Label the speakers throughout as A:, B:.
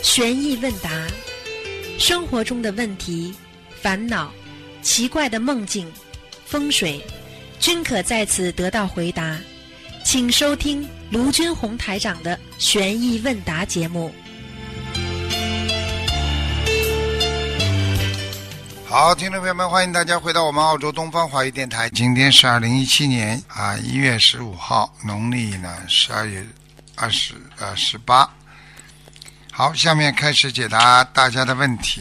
A: 悬疑问答，生活中的问题、烦恼、奇怪的梦境、风水，均可在此得到回答。请收听卢军红台长的悬疑问答节目。
B: 好，听众朋友们，欢迎大家回到我们澳洲东方华语电台。今天是2017年1月15号，农历呢12月18。好，下面开始解答大家的问题。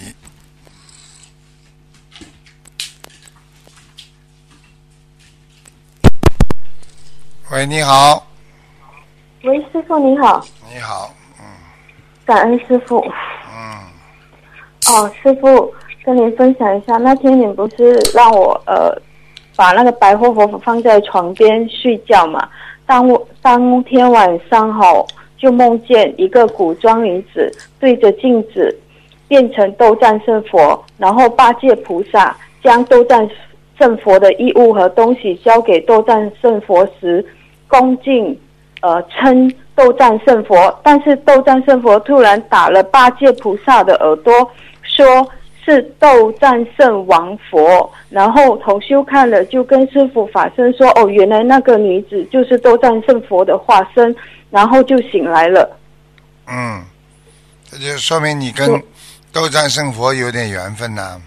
B: 喂，你好。
C: 喂，师傅你好。
B: 你好，
C: 感恩师傅。师傅跟您分享一下，那天你不是让我把那个白活佛放在床边睡觉嘛？当天晚上就梦见一个古装女子对着镜子变成斗战胜佛，然后八戒菩萨将斗战胜佛的衣物和东西交给斗战胜佛时，恭敬称斗战胜佛，但是斗战胜佛突然打了八戒菩萨的耳朵，说是斗战胜王佛，然后同修看了就跟师父法身说，原来那个女子就是斗战胜佛的化身，然后就醒来了。
B: 这就说明你跟斗战胜佛有点缘分呐。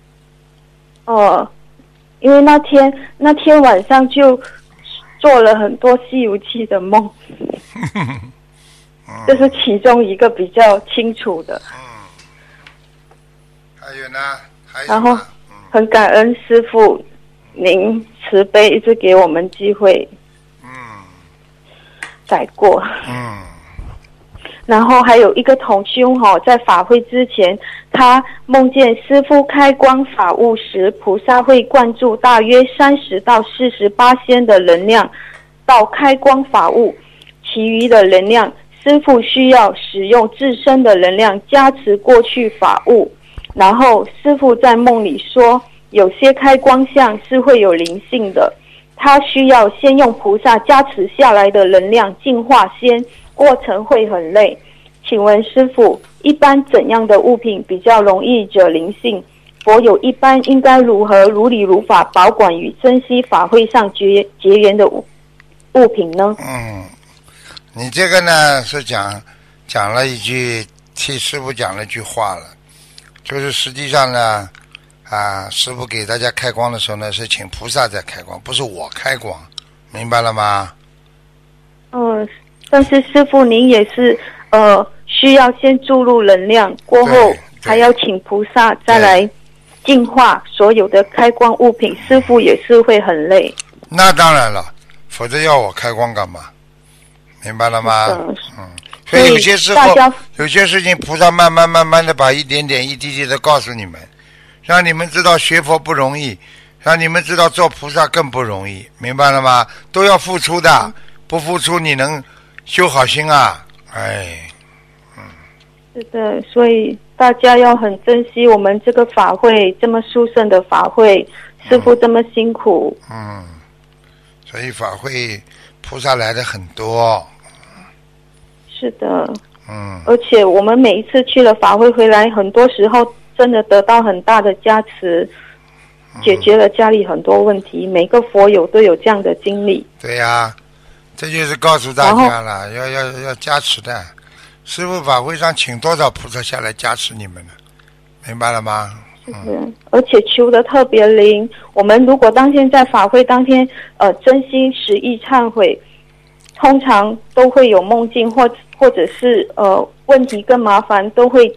C: 因为那天晚上就做了很多西游记的梦，这是其中一个比较清楚的。
B: 还有呢？
C: 然后很感恩师父您慈悲，一直给我们机会改过。然后还有一个同修在法会之前，他梦见师父开光法物时，菩萨会灌注大约30到48%的能量到开光法物，其余的能量师父需要使用自身的能量加持过去法物。然后师父在梦里说，有些开光像是会有灵性的，他需要先用菩萨加持下来的能量净化先，过程会很累。请问师父，一般怎样的物品比较容易惹灵性？佛友一般应该如何如理如法保管与珍惜法会上结缘的物品呢？
B: 你这个呢是讲了一句，替师父讲了一句话了，就是实际上呢师父给大家开光的时候呢，是请菩萨在开光，不是我开光，明白了吗？
C: 但是师父您也是需要先注入能量，过后还要请菩萨再来净化所有的开光物品，师父也是会很累。那
B: 当然了，否则要我开光干嘛？明白了吗？所以有些时候有些事情菩萨慢慢的把一点点一滴滴的告诉你们，让你们知道学佛不容易，让你们知道做菩萨更不容易，明白了吗？都要付出的，不付出你能修好心啊？
C: 是的，所以大家要很珍惜我们这个法会，这么殊胜的法会，师父这么辛苦。
B: 所以法会菩萨来的很多。
C: 是的。而且我们每一次去了法会回来，很多时候真的得到很大的加持，解决了家里很多问题，每个佛友都有这样的经历。
B: 对呀，这就是告诉大家了，要加持的。师父法会上请多少菩萨下来加持你们呢？明白了吗？
C: 而且求的特别灵。我们如果当天在法会当天真心实意忏悔，通常都会有梦境或者是问题更麻烦都会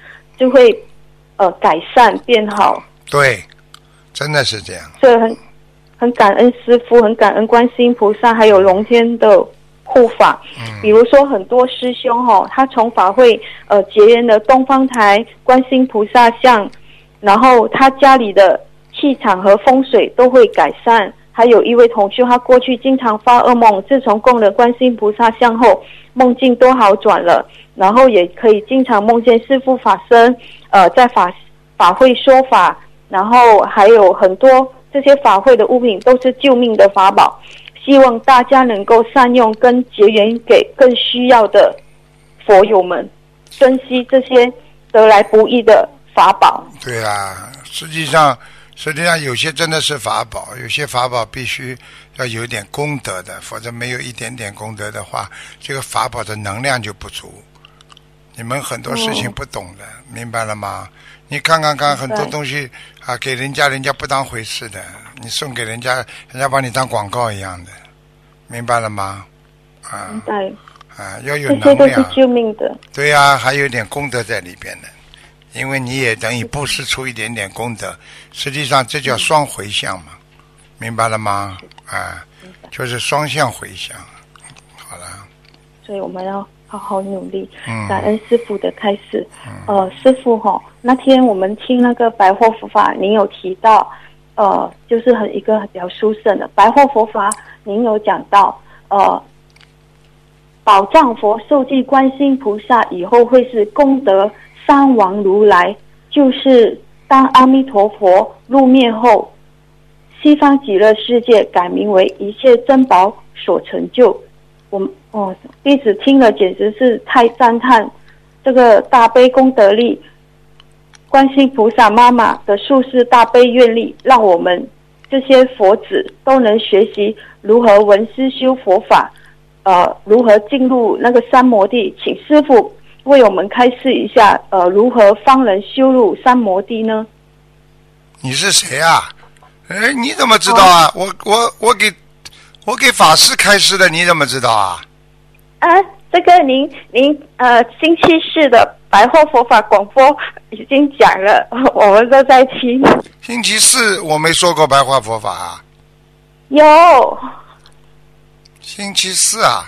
C: 改善变好。
B: 对，真的是这样。
C: 所以很感恩师父，很感恩观世音菩萨还有龙天的护法。比如说很多师兄他从法会结缘了东方台观世音菩萨像，然后他家里的气场和风水都会改善。还有一位同修，他过去经常发噩梦，自从供了观世音菩萨像后，梦境都好转了，然后也可以经常梦见师父法身在法会说法，然后还有很多这些法会的物品都是救命的法宝，希望大家能够善用跟结缘给更需要的佛友们。 珍惜这些得来不易的法宝。
B: 对啊，实际上有些真的是法宝，有些法宝必须要有点功德的，否则没有一点点功德的话，这个法宝的能量就不足。你们很多事情不懂的，明白了吗？你看很多东西啊，给人家不当回事的，你送给人家把你当广告一样的，明白了吗？啊，
C: 明白。
B: 啊，要有能量，
C: 这些都是救命的。
B: 对呀，还有点功德在里边的，因为你也等于布施出一点点功德，实际上这叫双回向嘛，明白了吗？啊，就是双向回向。好了。
C: 所以我们要好好努力，感恩师父的开示。师父那天我们听那个白话佛法，您有提到，就是一个比较殊胜的白话佛法，您有讲到，宝藏佛受记观世音菩萨以后会是功德三王如来，就是当阿弥陀佛入灭后，西方极乐世界改名为一切珍宝所成就。弟子听了简直是太赞叹这个大悲功德力，观世音菩萨妈妈的术士大悲愿力，让我们这些佛子都能学习如何闻思修佛法，如何进入那个三摩地。请师父为我们开示一下，如何方能修入三摩地呢？
B: 你是谁啊？你怎么知道啊？我给法师开示的，你怎么知道啊？
C: 这个您星期四的白话佛法广播已经讲了，我们都在听。
B: 星期四我没说过白话佛法啊。
C: 有。
B: 星期四啊。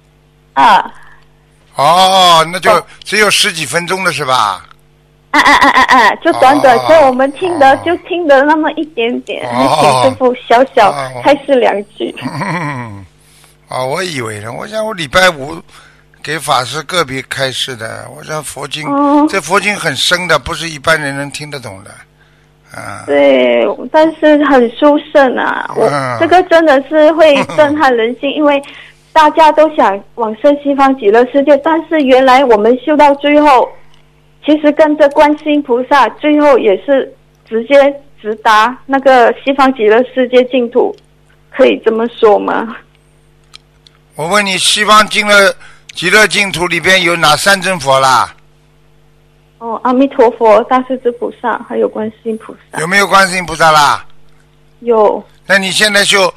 B: 那就只有10几分钟了是吧？
C: 就短短，所以我们听的就听得那么一点点，请师父小小开示2句。
B: 我以为呢，我想我礼拜五给法师个别开示的，我想佛经，这佛经很深的，不是一般人能听得懂的。
C: 对，但是很殊胜啊，这个真的是会震撼人心，因为大家都想往生西方极乐世界，但是原来我们修到最后，其实跟着观世音菩萨，最后也是直接直达那个西方极乐世界净土，可以这么说吗？
B: 我问你，西方极乐净土里边有哪3尊佛啦？
C: 阿弥陀佛、大势至菩萨，还有观世音菩萨。
B: 有没有观世音菩萨啦？
C: 有。
B: 那你现在修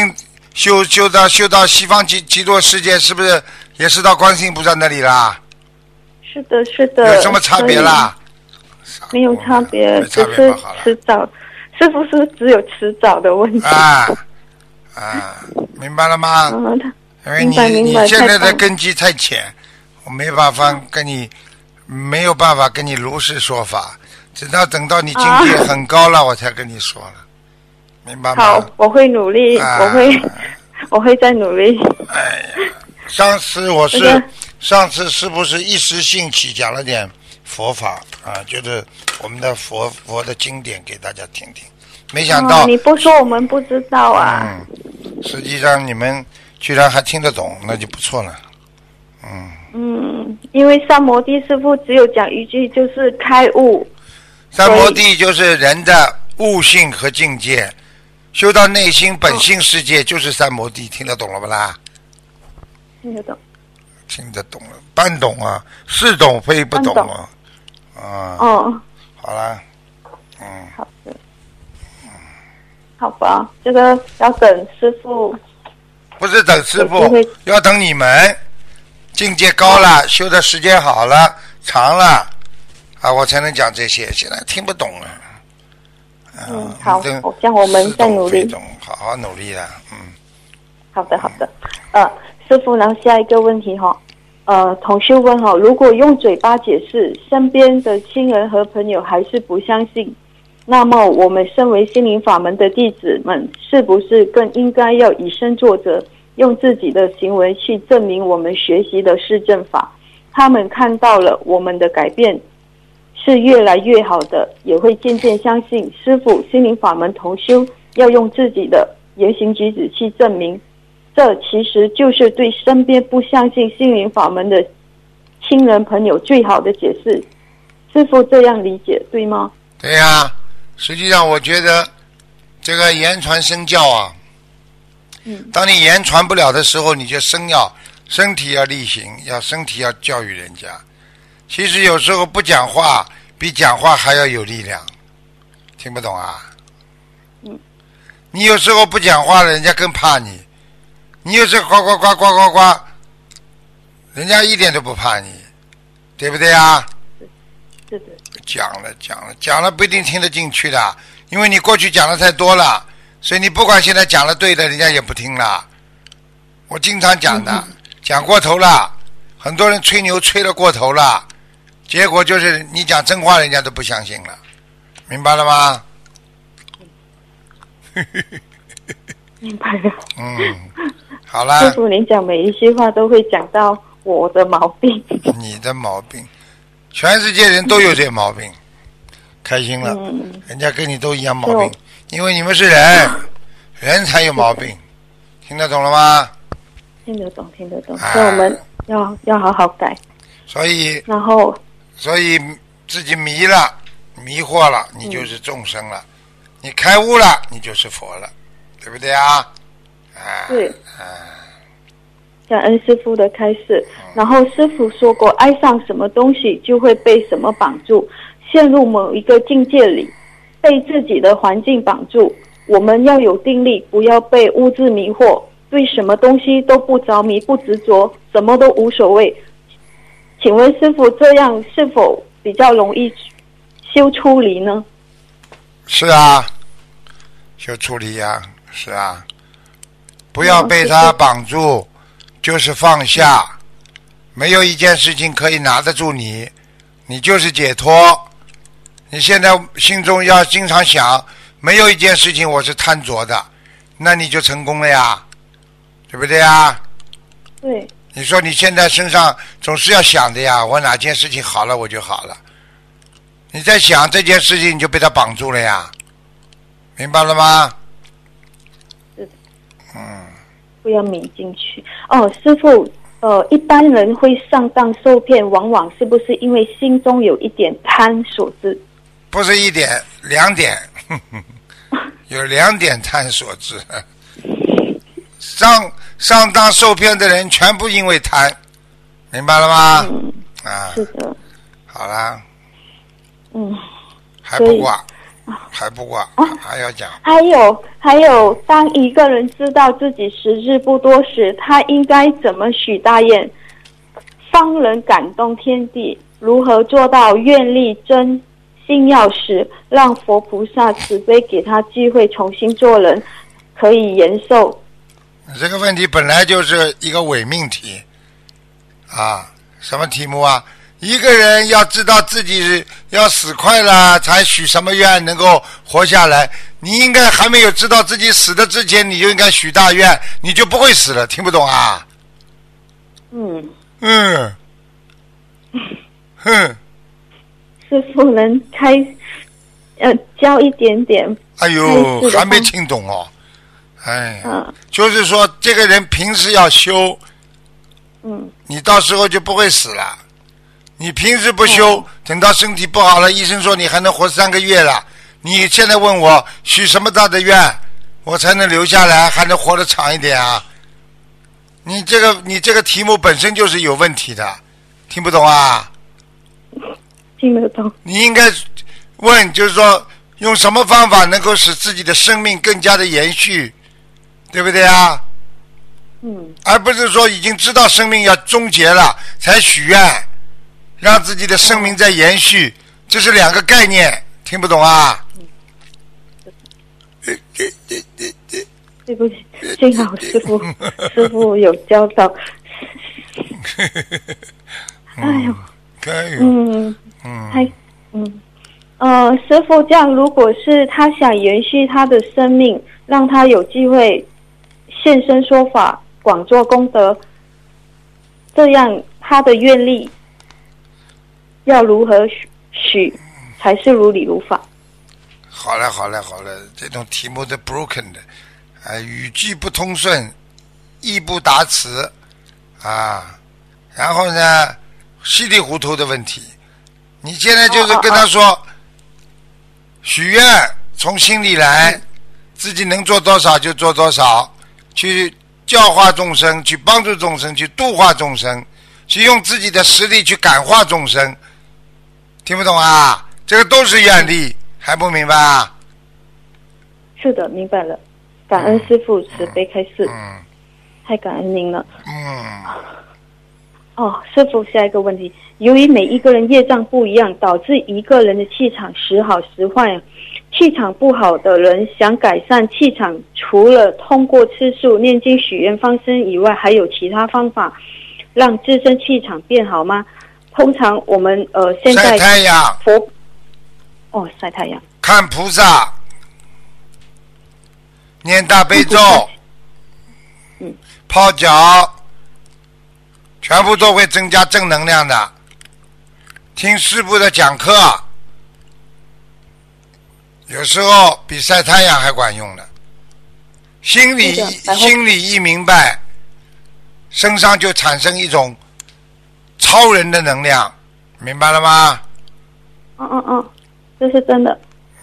B: 到西方极乐世界，是不是也是到观世音菩萨那里啦？
C: 是的，是的。
B: 有什么差别啦？
C: 没有差别，只是迟早，是不是只有迟早的问题？
B: 明白了吗？因为你现在的根基太浅，我没有办法跟你如实说法，直到等到你境界很高了，我才跟你说了，明白吗？
C: 好，我会努力，我会再努力。
B: 上次是不是一时兴起讲了点佛法就是我们的佛的经典给大家听听，没想到
C: 你不说我们不知道啊。
B: 实际上你们居然还听得懂，那就不错了。
C: 因为三摩地师父只有讲一句，就是开悟。
B: 三摩地就是人的悟性和境界，修到内心本性世界就是三摩地，听得懂了不啦？
C: 听得懂。
B: 听得懂了，半懂啊，是懂非不懂啊。好了。
C: 好的。好吧，这个要等师父。
B: 不是等师父，要等你们境界高了，修的时间好了，长了我才能讲这些。现在听不懂
C: 好，像我们在努力，
B: 好好努力了。
C: 好的。师父，然后下一个问题同修问如果用嘴巴解释，身边的亲人和朋友还是不相信，那么我们身为心灵法门的弟子们，是不是更应该要以身作则，用自己的行为去证明我们学习的是正法？他们看到了我们的改变是越来越好的，也会渐渐相信师父心灵法门同修要用自己的言行举止去证明。这其实就是对身边不相信心灵法门的亲人朋友最好的解释。师父这样理解对吗？
B: 对呀，实际上我觉得这个言传身教啊，当你言传不了的时候，你就身体要力行，身体要教育人家。其实有时候不讲话比讲话还要有力量，听不懂啊？你有时候不讲话了，人家更怕你；你有时候呱呱呱呱呱呱，人家一点都不怕你，对不对啊？
C: 是的。
B: 讲了不一定听得进去的，因为你过去讲的太多了，所以你不管现在讲了对的，人家也不听了。我经常讲的，讲过头了，很多人吹牛吹了过头了，结果就是你讲真话，人家都不相信了，明白了吗？
C: 明白了。
B: 好了。
C: 师父，您讲每一句话都会讲到我的毛病。
B: 你的毛病，全世界人都有这毛病，开心了，人家跟你都一样毛病，因为你们是人，人才有毛病，听得懂了吗？
C: 听得懂。所以我们要好好改。所以
B: 自己迷惑了，你就是众生了。你开悟了，你就是佛了，对不对啊？
C: 对。感恩师父的开示。然后师父说过，爱上什么东西就会被什么绑住，陷入某一个境界里，被自己的环境绑住。我们要有定力，不要被物质迷惑，对什么东西都不着迷，不执着，什么都无所谓。请问师父，这样是否比较容易修出离呢？
B: 是啊，修出离呀，是啊，不要被他绑住，就是放下。没有一件事情可以拿得住你，你就是解脱。你现在心中要经常想，没有一件事情我是贪着的，那你就成功了呀，对不对呀？
C: 对。
B: 你说你现在身上总是要想的呀，我哪件事情好了我就好了。你在想这件事情，你就被他绑住了呀，明白了吗？
C: 是的。不要迷进去。师父，一般人会上当受骗，往往是不是因为心中有一点贪所致？
B: 不是一点，2点，有2点贪所致。上当受骗的人全部因为贪，明白了吗？
C: 是的。
B: 好了。还不挂，还要讲。
C: 还有，当一个人知道自己时日不多时，他应该怎么许大愿，方能感动天地？如何做到愿力真心要实，让佛菩萨慈悲给他机会重新做人，可以延寿？
B: 这个问题本来就是一个伪命题啊！什么题目啊？一个人要知道自己要死快了，才许什么愿能够活下来。你应该还没有知道自己死的之前，你就应该许大愿，你就不会死了。听不懂啊？
C: 师父能教一点点。
B: 哎呦，还没听懂哦。就是说这个人平时要修，你到时候就不会死了。你平时不修，等到身体不好了，医生说你还能活3个月了，你现在问我许什么大的愿，我才能留下来，还能活得长一点啊？你这个题目本身就是有问题的，听不懂啊？
C: 听得懂。
B: 你应该问，就是说用什么方法能够使自己的生命更加的延续，对不对啊？而不是说已经知道生命要终结了才许愿，让自己的生命在延续，这是2个概念，听不懂啊？
C: 对不起，幸好师父有教导。哎呦，师父，这样如果是他想延续他的生命，让他有机会现身说法，广做功德，这样他的愿力要如何许才是如理如法？
B: 好了，这种题目的 broken 的，语句不通顺，意不达词啊，然后呢， 稀里糊涂的问题。你现在就是跟他说，许愿从心里来，自己能做多少就做多少，去教化众生，去帮助众生，去度化众生，去用自己的实力去感化众生。听不懂啊？这个都是愿力，还不明白啊？
C: 是的，明白了。感恩师父慈悲开示，太感恩您了。师父，下一个问题，由于每一个人业障不一样，导致一个人的气场时好时坏。气场不好的人想改善气场，除了通过吃素、念经、许愿、放生以外，还有其他方法让自身气场变好吗？通常我们现在
B: 晒太阳，
C: 晒太阳，
B: 看菩萨，念大悲咒，泡脚，全部都会增加正能量的。听师父的讲课，有时候比晒太阳还管用呢。心里一明白，身上就产生一种超人的能量，明白了吗？
C: 这是真的。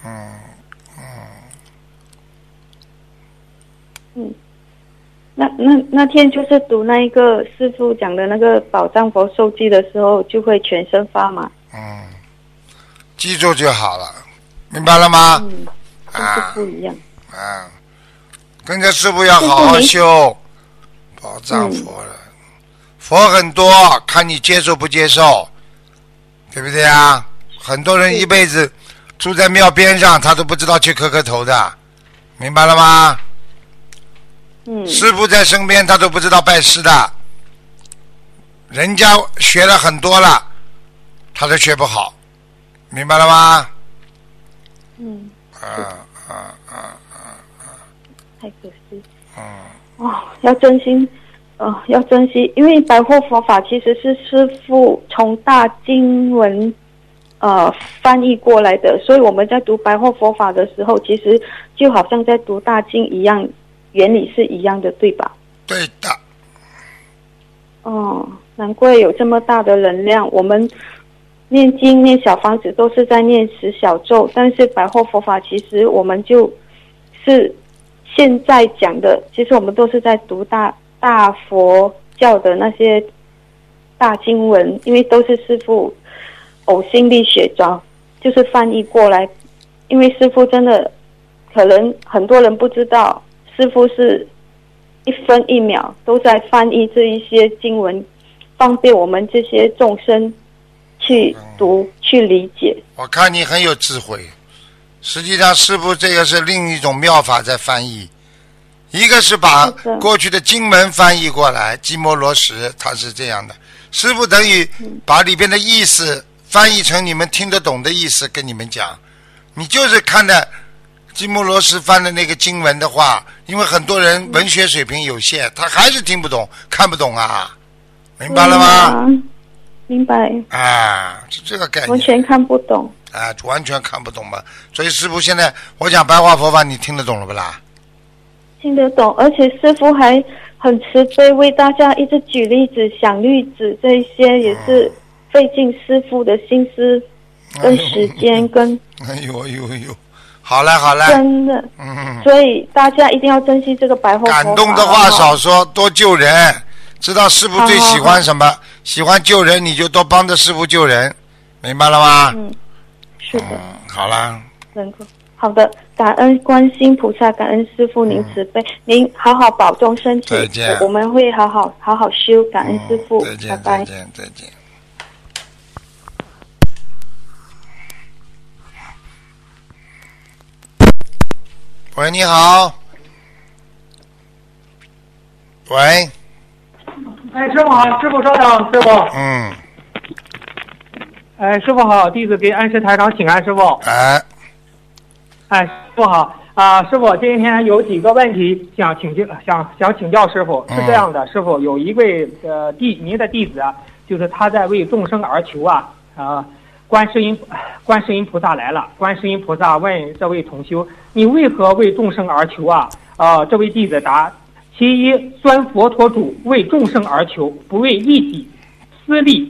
C: 那天就是读那一个师父讲的那个宝藏佛受记的时候，就会全身发麻。
B: 记住就好了，明白了吗？
C: 就是不一样。
B: 跟着师父要好好修宝藏佛了。佛很多，看你接受不接受，对不对啊？很多人一辈子住在庙边上，他都不知道去磕头的，明白了吗？师父在身边，他都不知道拜师的。人家学了很多了，他都学不好，明白了吗？
C: 太可惜。要珍惜。要珍惜，因为白话佛法其实是师父从大经文翻译过来的，所以我们在读白话佛法的时候，其实就好像在读大经一样，原理是一样的，对吧？
B: 对的。
C: 难怪有这么大的能量。我们念经念小房子都是在念10小咒，但是白话佛法其实我们就是现在讲的，其实我们都是在读大佛教的那些大经文，因为都是师父呕心沥血就是翻译过来。因为师父真的可能很多人不知道，师父是1分1秒都在翻译这一些经文，方便我们这些众生去读去理解。
B: 我看你很有智慧，实际上师父这个是另一种妙法在翻译。一个是把过去的经文翻译过来，基摩罗什他是这样的，师父等于把里边的意思翻译成你们听得懂的意思跟你们讲。你就是看的基摩罗什翻的那个经文的话，因为很多人文学水平有限，他还是听不懂看不懂啊，明白了吗？
C: 明白。
B: 是这个概念。
C: 完全看不懂。
B: 完全看不懂嘛。所以师父现在我讲白话佛法，你听得懂了不啦？
C: 听得懂，而且师父还很慈悲，为大家一直举例子、想例子，这一些也是费尽师父的心思跟时间跟。
B: 好了，
C: 真的。所以大家一定要珍惜这个白话佛法。
B: 感动的话少说，多救人。知道师父最喜欢什么？喜欢救人，你就多帮着师父救人，明白了吗？
C: 是的。
B: 好了。
C: 好的，感恩观世音菩萨，感恩师父您慈悲，您好好保重身体。
B: 再见。
C: 我们会好好修，感恩师父。
B: 再见，
C: 拜拜。
B: 再见。喂，你好。喂。
D: 师傅好，师傅稍等，师傅。师傅好，弟子给恩师台长请安，师傅。师傅好师傅，今天有几个问题想请教师傅。是这样的，师傅，有一位您的弟子就是他在为众生而求观世音菩萨来了，观世音菩萨问这位同修，你为何为众生而求这位弟子答，其一，钻佛陀主为众生而求，不为一己私利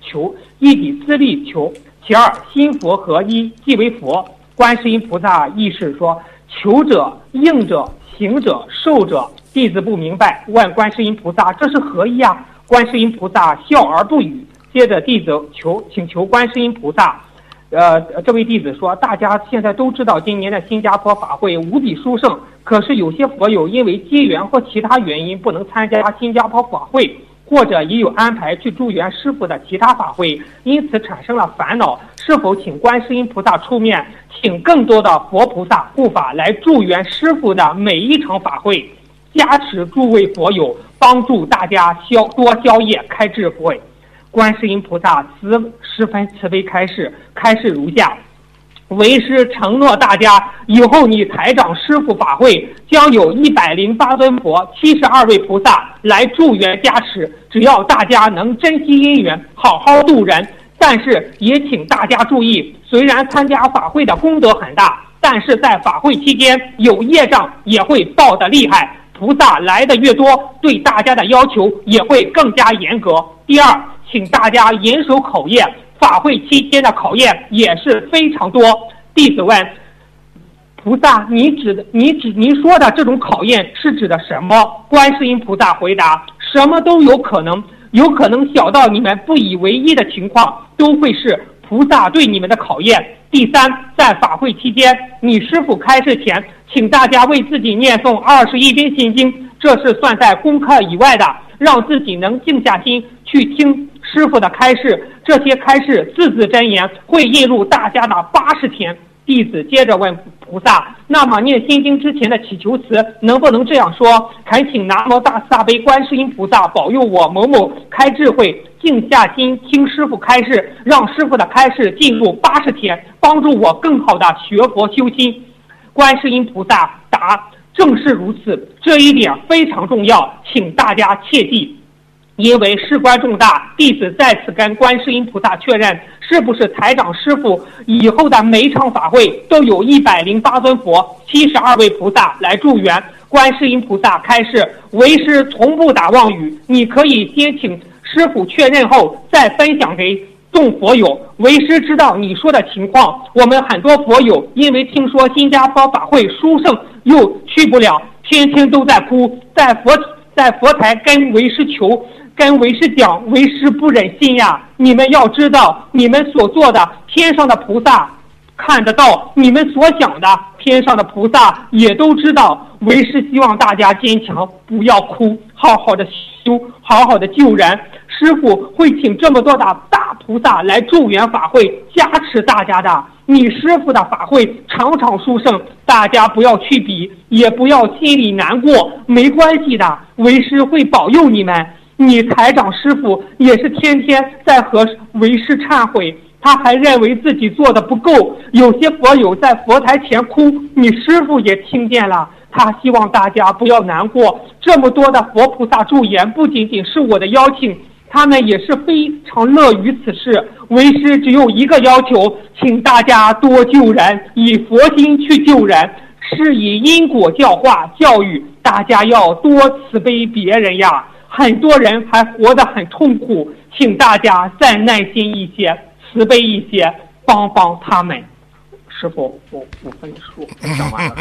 D: 求；一体自利求。其二，心佛合一，即为佛。观世音菩萨意是说，求者、应者、行者、受者，弟子不明白，问观世音菩萨这是何意啊？观世音菩萨笑而不语。接着弟子请求观世音菩萨，这位弟子说，大家现在都知道今年的新加坡法会无比殊胜，可是有些佛友因为机缘或其他原因不能参加新加坡法会，或者也有安排去助缘师父的其他法会，因此产生了烦恼。是否请观世音菩萨出面，请更多的佛菩萨护法来助缘师父的每一场法会，加持诸位佛友，帮助大家多消业，开智慧。观世音菩萨十分慈悲开示如下：为师承诺大家，以后你台长师父法会将有108尊佛、72位菩萨来助缘加持，只要大家能珍惜因缘，好好度人。但是也请大家注意，虽然参加法会的功德很大，但是在法会期间有业障也会报得厉害，菩萨来的越多，对大家的要求也会更加严格。第二，请大家严守考验，法会期间的考验也是非常多。弟子问菩萨，您说的这种考验是指的什么？观世音菩萨回答，什么都有可能，有可能小到你们不以为意的情况，都会是菩萨对你们的考验。第三，在法会期间，你师父开示前，请大家为自己念诵21遍心经，这是算在功课以外的，让自己能静下心去听师父的开示，这些开示字字真言会印入大家的80天。弟子接着问菩萨，那么念心经之前的祈求词能不能这样说？恳请南无大慈大悲观世音菩萨保佑我某某开智慧，静下心听师父开示，让师父的开示进入80天，帮助我更好的学佛修心。观世音菩萨答，正是如此，这一点非常重要，请大家切记。因为事关重大，弟子在此跟观世音菩萨确认，是不是台长师父以后的每一场法会都有108尊佛、72位菩萨来助缘。观世音菩萨开示，为师从不打妄语，你可以先请师父确认后再分享给众佛友。为师知道你说的情况，我们很多佛友因为听说新加坡法会殊胜又去不了，天天都在哭，在佛台跟为师求，跟为师讲，为师不忍心呀。你们要知道，你们所做的，天上的菩萨看得到，你们所想的，天上的菩萨也都知道。为师希望大家坚强，不要哭，好好的修，好好的救人。师父会请这么多的大菩萨来助缘法会，加持大家的。你师父的法会场场殊胜，大家不要去比，也不要心里难过，没关系的，为师会保佑你们。你台长师父也是天天在和为师忏悔，他还认为自己做的不够，有些佛友在佛台前哭，你师父也听见了，他希望大家不要难过。这么多的佛菩萨助言，不仅仅是我的邀请，他们也是非常乐于此事。为师只有一个要求，请大家多救人，以佛心去救人，是以因果教化教育大家要多慈悲别人呀。很多人还活得很痛苦，请大家再耐心一些，慈悲一些，帮帮他们。师父，我不分数，讲完了。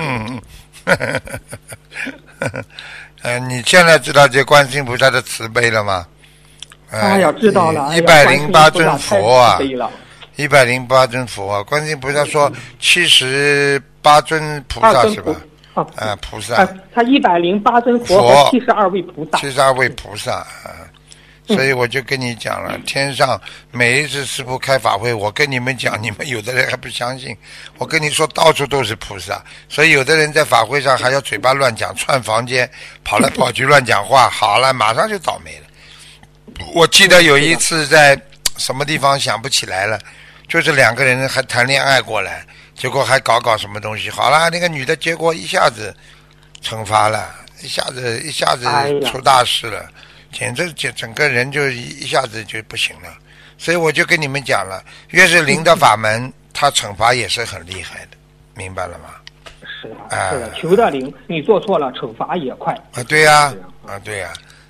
B: 你现在知道这观世音菩萨的慈悲了吗？
D: 哎呀，知道了。
B: 108尊佛啊，108尊佛啊，观世音菩萨说78尊菩萨是吧？菩萨，
D: 他108尊佛和72位菩萨
B: ，72位菩萨所以我就跟你讲了，天上每一次师父开法会，我跟你们讲，你们有的人还不相信，我跟你说到处都是菩萨，所以有的人在法会上还要嘴巴乱讲，串房间跑来跑去乱讲话，好了，马上就倒霉了。我记得有一次在什么地方想不起来了，就是2个人还谈恋爱过来，结果还搞什么东西，好了，那个女的结果一下子惩罚了，一下子出大事了，简直整个人就一下子就不行了。所以我就跟你们讲了，越是灵的法门，他惩罚也是很厉害的，明白了吗？
D: 是的，求的灵，你做错了，惩罚也快。
B: 对呀，对呀。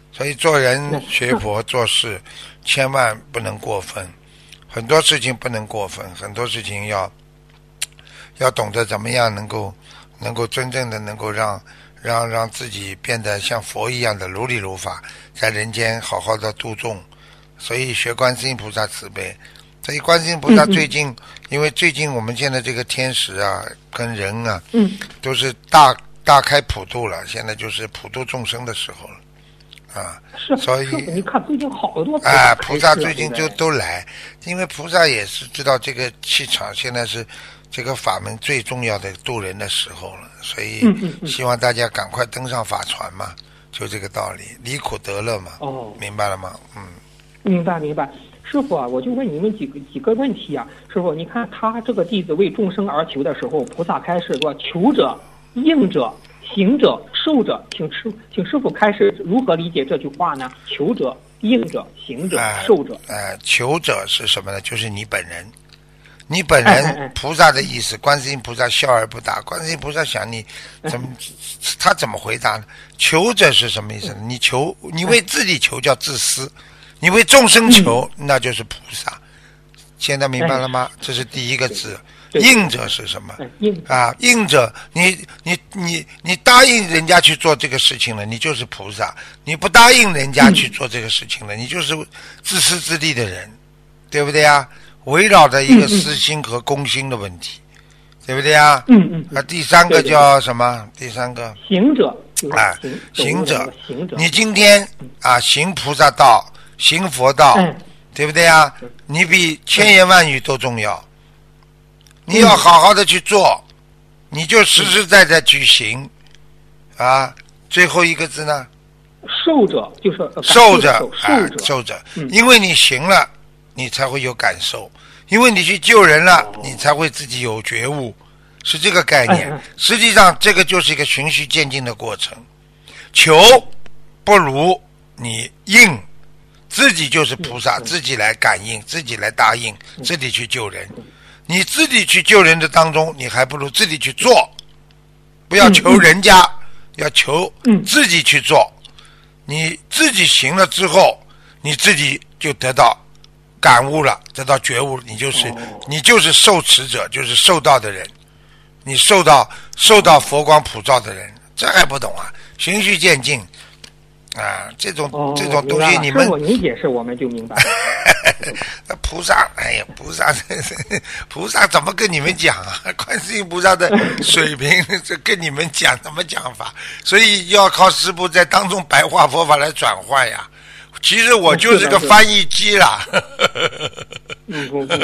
B: 所以做人学佛做事千万不能过分，很多事情不能过分，很多事情要懂得怎么样能够真正的能够让自己变得像佛一样的如理如法，在人间好好的度众。所以学观世音菩萨慈悲，所以观世音菩萨最近因为最近我们现在这个天使啊跟人啊都是大开普度了，现在就是普度众生的时候了啊。所以
D: 你看最近好多
B: 菩萨最近就都来，因为菩萨也是知道这个气场现在是这个法门最重要的度人的时候了，所以希望大家赶快登上法船嘛，就这个道理，离苦得乐嘛。明白了吗？
D: 明白。师傅啊，我就问你们几个问题啊。师傅，你看他这个弟子为众生而求的时候，菩萨开示说：求者、应者、行者、受者。请师傅开示如何理解这句话呢？求者、应者、行者、受者。
B: 求者是什么呢？就是你本人。你本人菩萨的意思，观世音菩萨笑而不答。观世音菩萨想你他怎么回答呢？求者是什么意思呢？你为自己求叫自私，你为众生求那就是菩萨。现在明白了吗？这是第一个字。应者是什么？应者，你答应人家去做这个事情了，你就是菩萨；你不答应人家去做这个事情了，你就是自私自利的人，对不对啊？围绕着一个私心和公心的问题，对不对啊？第三个叫什么？第三个
D: 行者
B: 行者，你今天行菩萨道，行佛道，对不对啊？你比千言万语都重要，你要好好的去做，你就实实在在去行最后一个字呢？
D: 受者就是
B: 受者，因为你行了你才会有感受，因为你去救人了你才会自己有觉悟，是这个概念。实际上这个就是一个循序渐进的过程，求不如你应，自己就是菩萨，自己来感应，自己来答应，自己去救人。你自己去救人的当中，你还不如自己去做，不要求人家，要求自己去做。你自己行了之后，你自己就得到感悟了，得到觉悟，你就是受持者，就是受道的人，你受到佛光普照的人，这还不懂啊？循序渐进这种东西你们
D: 您解释我们就明白了。
B: 菩萨菩萨怎么跟你们讲啊？观世音菩萨的水平这跟你们讲怎么讲法？所以要靠师父在当中白话佛法来转换呀。其实我就是个翻译机啦。
D: 您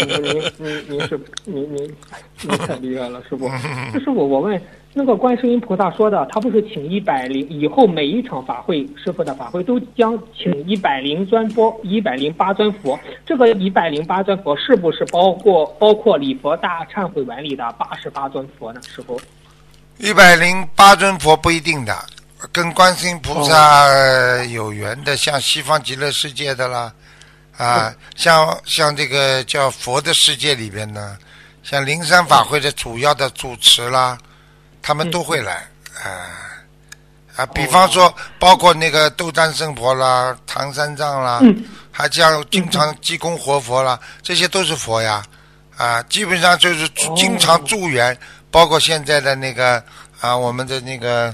D: 太厉害了，师父。师父，我问那个观世音菩萨说的，他不是请100以后每一场法会，师父的法会都将请108尊佛。这个108尊佛是不是包括礼佛大忏悔文里的88尊佛呢？师父
B: ，108尊佛不一定的。跟观世音菩萨有缘的，像西方极乐世界的啦，像这个叫佛的世界里边呢，像灵山法会的主要的主持啦，他们都会来比方说包括那个斗战胜佛啦、唐三藏啦，还像经常济公活佛啦，这些都是佛呀基本上就是经常助缘，包括现在的那个我们的那个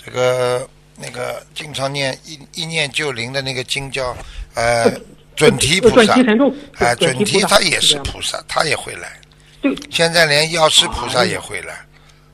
B: 经常念一念就灵的那个经叫准提菩萨，准提他也是菩萨，他也会来。现在连药师菩萨也会来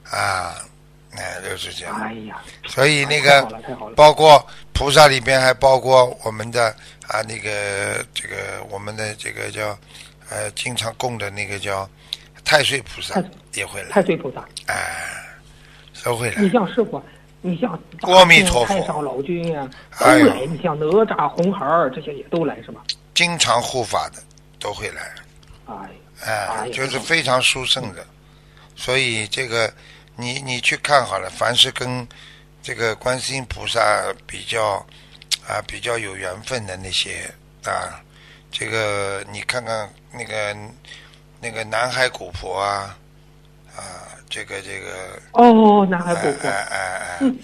B: 就是这样。所以那个包括菩萨里边还包括我们的我们的这个叫经常供的那个叫太岁菩萨也会来。
D: 太岁菩萨
B: 都会来。
D: 你像师傅，你像
B: 阿弥陀佛、
D: 太上老君都来。你像哪吒、红孩儿这些也都来是吧？
B: 经常护法的都会来。就是非常殊胜的。所以这个你去看好了，凡是跟这个观世音菩萨比较有缘分的那些这个你看看那个南海古婆这个
D: 南海古婆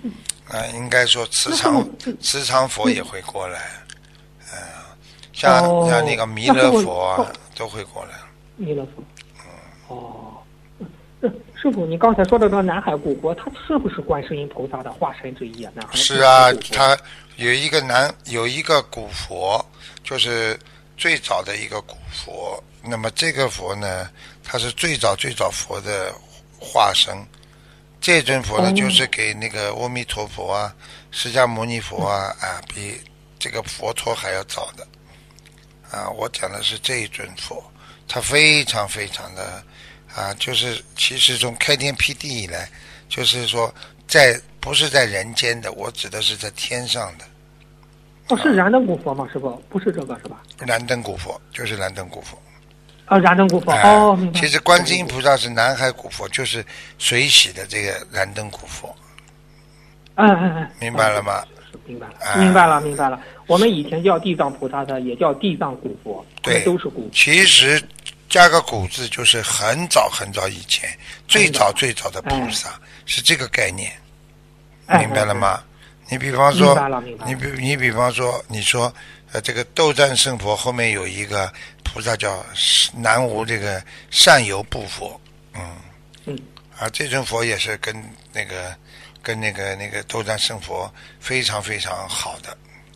B: 应该说磁场佛也会过来，像那个弥勒佛都会过来。
D: 弥勒佛，师傅，你刚才说的这个南海古佛，它是不是观世音菩萨的化身之一啊？
B: 是啊，它有一个古佛，就是最早的一个古佛。那么这个佛呢，它是最早佛的化身。这尊佛呢，就是给那个阿弥陀佛啊、释迦牟尼佛啊比这个佛陀还要早的我讲的是这一尊佛，它非常非常的就是其实从开天辟地以来，就是说不是在人间的，我指的是在天上的。
D: 是燃灯古佛吗？师傅，不是这个是吧？
B: 燃灯古佛就是燃灯古佛。
D: 燃灯古佛明白。
B: 其实观世音菩萨是南海古佛，就是水洗的这个燃灯古佛。明白了吗？
D: 明白了。我们以前叫地藏菩萨的，也叫地藏古佛，
B: 对，
D: 都是古佛。
B: 其实加个古字就是很早很早以前，最早的菩萨是这个概念，明白了吗？你比方说，你比方说，你说这个斗战胜佛后面有一个菩萨叫南无这个善游部佛，这尊佛也是跟那个斗战胜佛非常非常好的，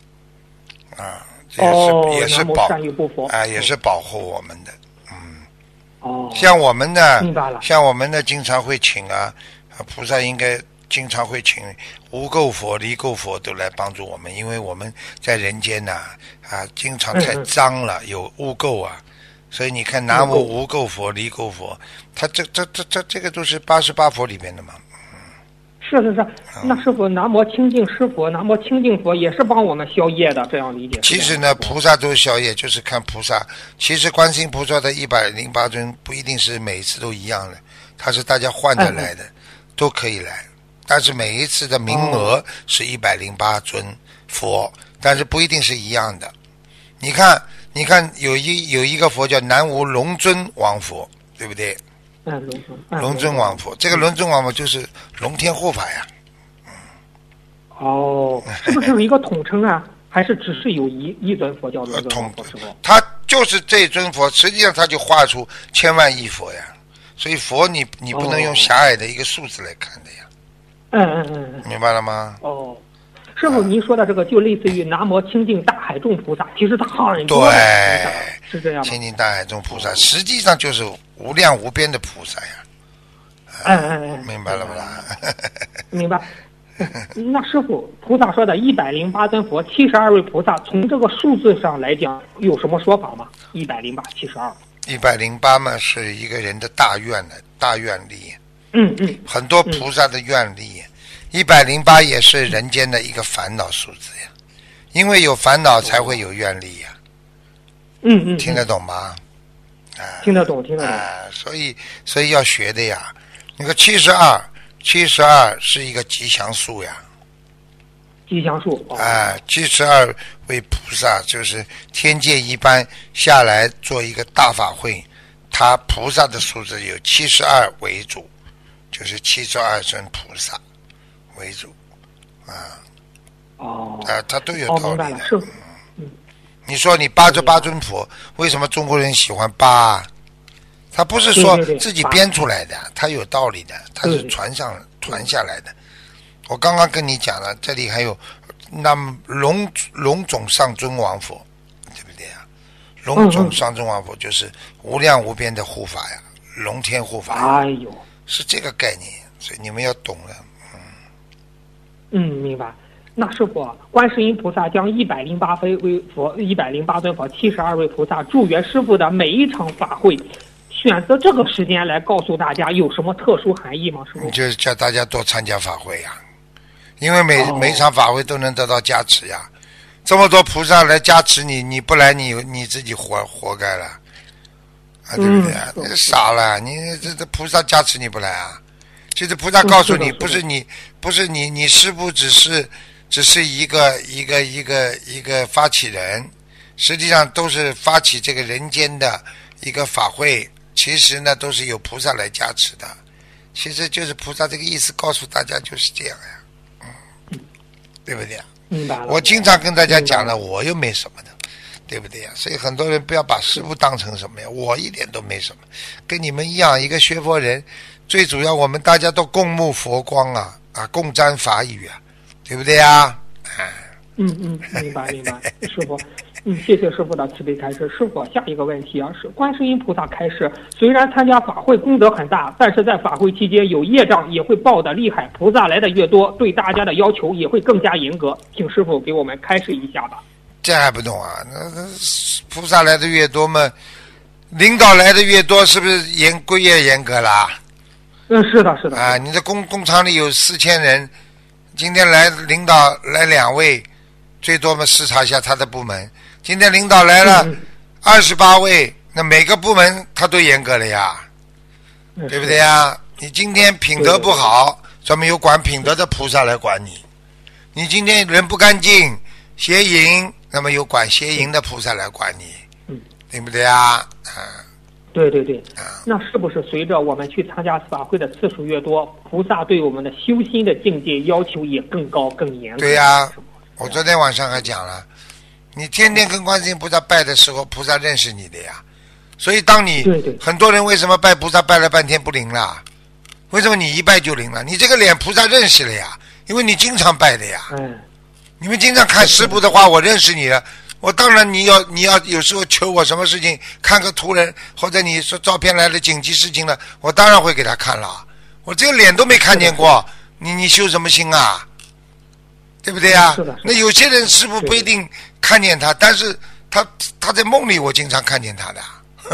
B: 也是保护我们的，像我们呢经常会请菩萨应该经常会请无垢佛、离垢佛都来帮助我们，因为我们在人间经常太脏了，有污垢所以你看南无无垢佛、离垢佛，它这个都是88佛里面的嘛。
D: 是，那师傅南无清净师佛、南无清净佛也是帮我们消业的，这样理解？
B: 其实呢，菩萨都是消业，就是看菩萨。其实观世音菩萨的108尊不一定是每一次都一样的，它是大家换着来的，都可以来。但是每一次的名额是108尊佛，但是不一定是一样的。你看有一个佛叫南无龙尊王佛，对不对？龙尊王佛，这个龙尊王佛就是龙天护法呀。
D: 是不是有一个统称还是只是有一尊佛叫龙尊王佛？
B: 他就是这尊佛，实际上他就画出千万亿佛呀。所以佛你不能用狭隘的一个数字来看的呀。明白了吗？
D: 师傅，您说的这个就类似于南无清净大海众菩萨，其实它很多
B: 对，
D: 是这样吗？
B: 清净大海众菩萨实际上就是无量无边的菩萨呀。明白了不啦？
D: 明白。那师傅，菩萨说的108尊佛、72位菩萨，从这个数字上来讲，有什么说法吗？108、
B: 72，108嘛，是一个人的大愿力。很多菩萨的愿力。108也是人间的一个烦恼数字呀，因为有烦恼才会有愿力呀。听得懂吗？
D: 听得懂。
B: 所以要学的呀。那个72是一个吉祥数呀。
D: 吉祥数。
B: 72位菩萨就是天界一般下来做一个大法会，他菩萨的数字有72为主，就是72尊菩萨为主他都有道理的。你说你88尊佛，为什么中国人喜欢8？他不是说自己编出来的，他有道理的，他是传下来的。我刚刚跟你讲了，这里还有那么龙种上尊王佛，对不对呀？龙种上尊王佛就是无量无边的护法呀，龙天护法是这个概念，所以你们要懂了。
D: 明白。那师傅，观世音菩萨将108位佛、108尊佛、72位菩萨祝愿师傅的每一场法会，选择这个时间来告诉大家，有什么特殊含义吗？师傅，
B: 就是叫大家多参加法会呀，因为每场法会都能得到加持呀。这么多菩萨来加持你，你不来你自己活该了对不对你傻了，你这菩萨加持你不来啊？其实菩萨告诉你，不是你师父只是一个发起人，实际上都是发起这个人间的一个法会，其实呢都是有菩萨来加持的，其实就是菩萨这个意思告诉大家就是这样呀。 对不对呀？
D: 明白了。
B: 我经常跟大家讲了，我又没什么的，对不对呀？所以很多人不要把师父当成什么呀，我一点都没什么，跟你们一样，一个学佛人，最主要我们大家都共沐佛光啊，共沾法语啊，对不对呀？
D: 明白，师父。谢谢师父的慈悲开示。师父，下一个问题是观世音菩萨开示，虽然参加法会功德很大，但是在法会期间有业障也会报得厉害，菩萨来的越多，对大家的要求也会更加严格，请师父给我们开示一下吧。
B: 这还不懂啊？那菩萨来的越多嘛，领导来的越多，是不是规越严格啦？
D: 是的。
B: 你的工厂里有4000人，今天来领导来2位，最多嘛视察一下他的部门。今天领导来了28位，那每个部门他都严格了呀，对不对呀？你今天品德不好，专门有管品德的菩萨来管你；你今天人不干净，邪淫，那么有管邪淫的菩萨来管你，对不对呀？
D: 对。那是不是随着我们去参加法会的次数越多，菩萨对我们的修心的境界要求也更高更严格？
B: 对呀，我昨天晚上还讲了，你天天跟观世音菩萨拜的时候，菩萨认识你的呀。所以当你很多人为什么拜菩萨拜了半天不灵了？为什么你一拜就灵了？你这个脸菩萨认识了呀，因为你经常拜的呀。你们经常看师父的话，我认识你了。我当然你要有时候求我什么事情，看个图人或者你说照片来的紧急事情了，我当然会给他看了。我这个脸都没看见过，你修什么心啊？对不对呀？那有些人师父不一定看见他，但是他在梦里我经常看见他的。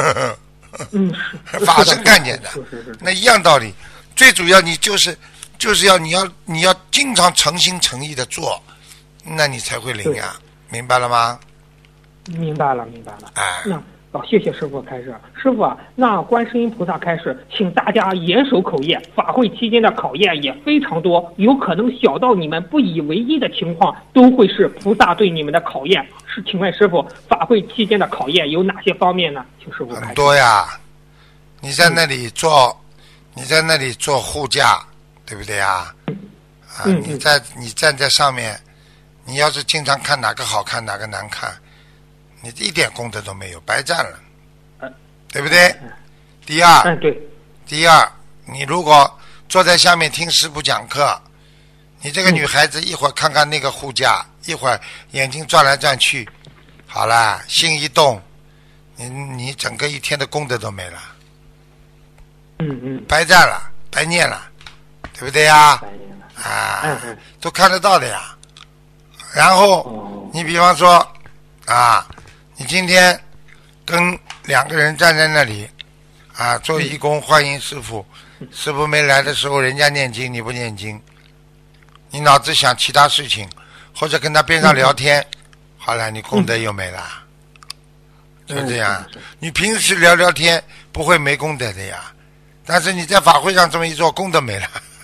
B: 法身看见的，那一样道理。最主要你就是要你要经常诚心诚意的做，那你才会灵呀，明白了吗？
D: 明白了。那谢谢师父开示。师父啊，那观世音菩萨开示，请大家严守口业。法会期间的考验也非常多，有可能小到你们不以为意的情况，都会是菩萨对你们的考验。请问师父，法会期间的考验有哪些方面呢？请师父开示。
B: 很多呀，你在那里做护驾，对不对呀？你站在上面，你要是经常看哪个好看哪个难看，你一点功德都没有，白站了，对不对？第二，你如果坐在下面听师父讲课，你这个女孩子一会儿看看那个护驾，一会儿眼睛转来转去，好了，心一动，你整个一天的功德都没了，白站了，白念了，对不对呀？都看得到的呀。然后你比方说你今天跟2个人站在那里做义工欢迎师父，师父没来的时候人家念经你不念经，你脑子想其他事情，或者跟他边上聊天，好了，你功德又没了，就这样。你平时聊聊天不会没功德的呀，但是你在法会上这么一做，功德没了。